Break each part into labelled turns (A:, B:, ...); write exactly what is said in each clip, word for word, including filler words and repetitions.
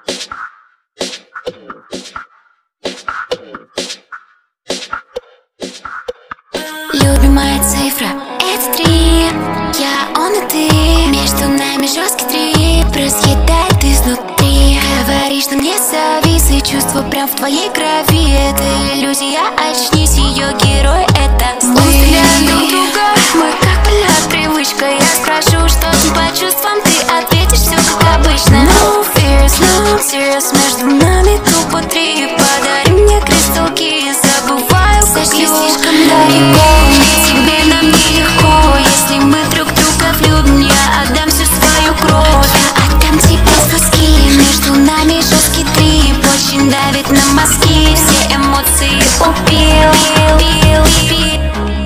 A: Любимая цифра — это три. Я, он и ты. Между нами жесткий трип разъедает изнутри. Говоришь, что мне завис, и чувство прям в твоей крови. Это иллюзия, очнись, ее герой — это мы. Взгляд друг друга, мы как полет, привычка. Я спрошу, что там по чувствам, ты ответишь все как обычно. No fears, no serious, между нами тупо три. Подари мне кристаллки, забываю, как зашли слишком далеко. Тебе нам нелегко, если мы друг друга влюбим. Я отдам всю свою кровь, я отдам тебе сказки. Между нами жесткий трип, очень давит на мозги. Все эмоции убил, пил, пил.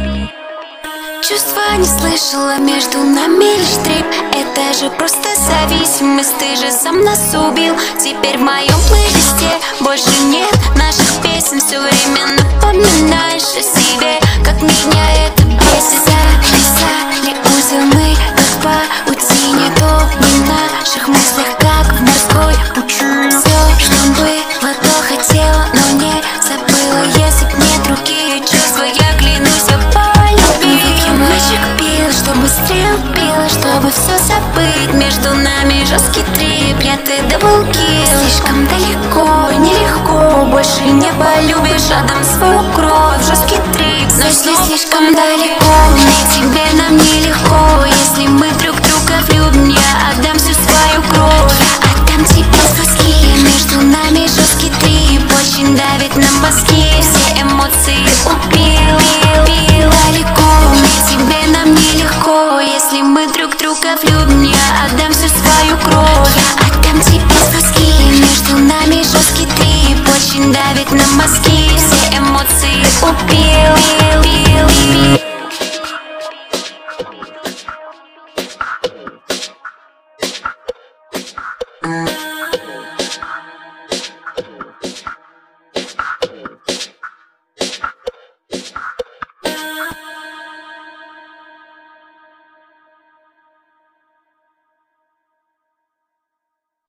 A: Чувства не слышала, между нами лишь трип. Это же просто зависимость, ты же сам нас убил. Теперь в моем плейлисте больше нет наших песен. Все время напоминаешь о себе, как меня это бесит. Завязали узел мы, как паутине, топим в наших мыслях, как в морской пучине. Все, что было, то хотела, но не забыла. Если б не другие чувства, я клянусь, я полюбила. Мальчик пил, чтобы стрел пила, чтобы все забыть. Между нами жесткий трип, я ты даблкил. Слишком далеко, нелегко, больше не полюбишь, отдам свою кровь. Жесткий трип, но если слишком далеко, мне тебе нам нелегко. Если мы друг друга влюбим, я отдам всю свою кровь, я отдам тебе сказки. Между нами жесткий трип, очень давит на мозги. Все эмоции убил, пил, далеко, мне тебе нам нелегко. Если мы друг друга влюбим, я отдам всю свою кровь, я отдам тебе сказки. Между нами жесткий трип, очень давит на мозги. Все эмоции убил.